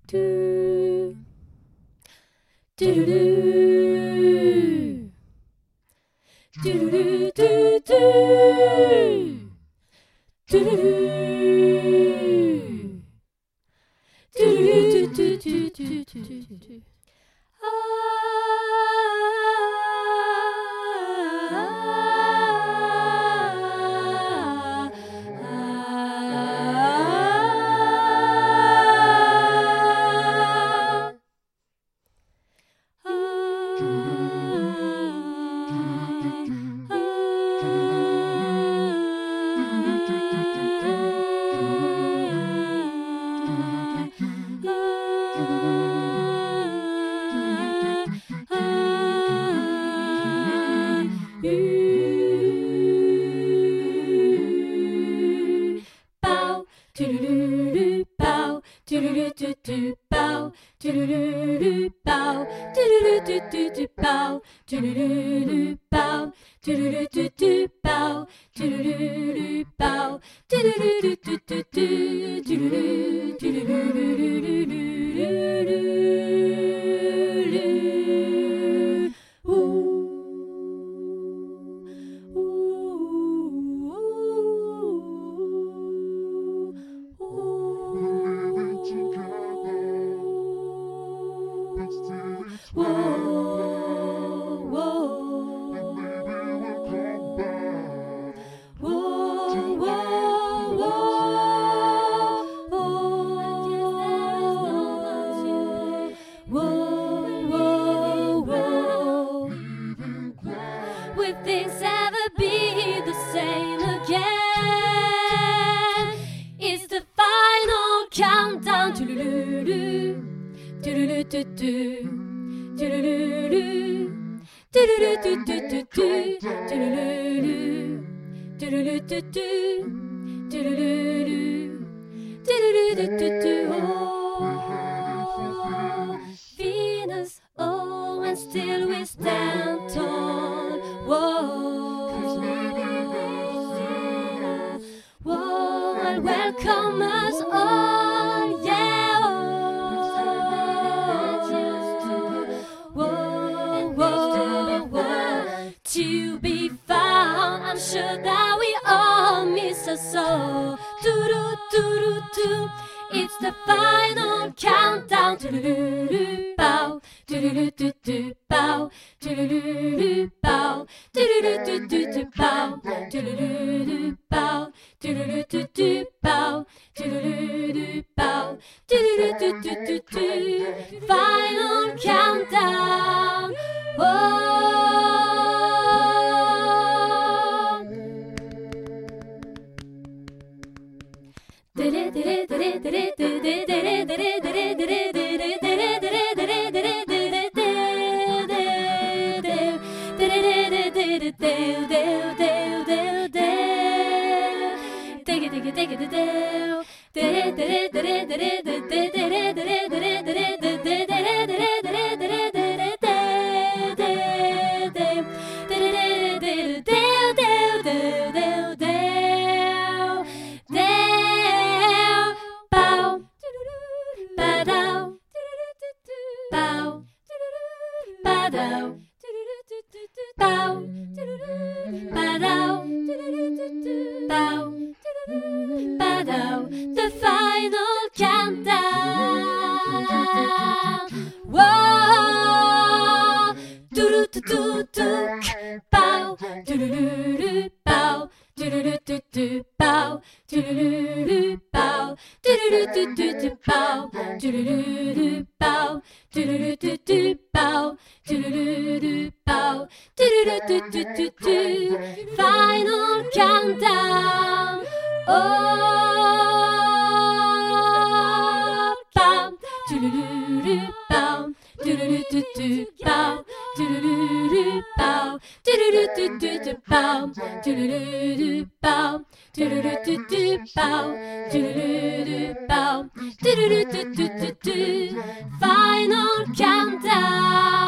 do do do do do do do do. Will things ever be the same again? It's the final countdown. Do-do-do-do, do-do-do-do-do, do-do-do-do, do-do-do-do-do-do, do-do-do-do, do-do-do-do, do-do-do-do-do. Oh, Venus, oh, and still we stand tall. Whoa, whoa, and welcome us all, yeah. Whoa, whoa, whoa, to be found. I'm sure that we all miss us so. Do-do-do-do-do. It's the final countdown. Do-do-do-do, bow, do-do-do-do-do, bow, do-do-do-do, bow, do-do-do-do-do, bow, do-do-do-do, bow, do-do-do-do-do, bow, do-do-do-do, bow, do-do-do-do-do-do. Final countdown. Oh. The final countdown. Whoa, do do do do do, bow, do do do do, bow, do do do do do, bow, do do do do, bow, do do do do do, bow, do do do do, bow, do do do do, bow, do do do, bow, do do do do. Final countdown. Oh, bow, do-do-do-do, bow, do-do-do-do-do, bow, do-do-do-do, bow, do-do-do-do-do, bow, do-do-do-do, bow, do-do-do-do-do, bow, do-do-do-do, bow, do-do-do-do-do-do. Final countdown.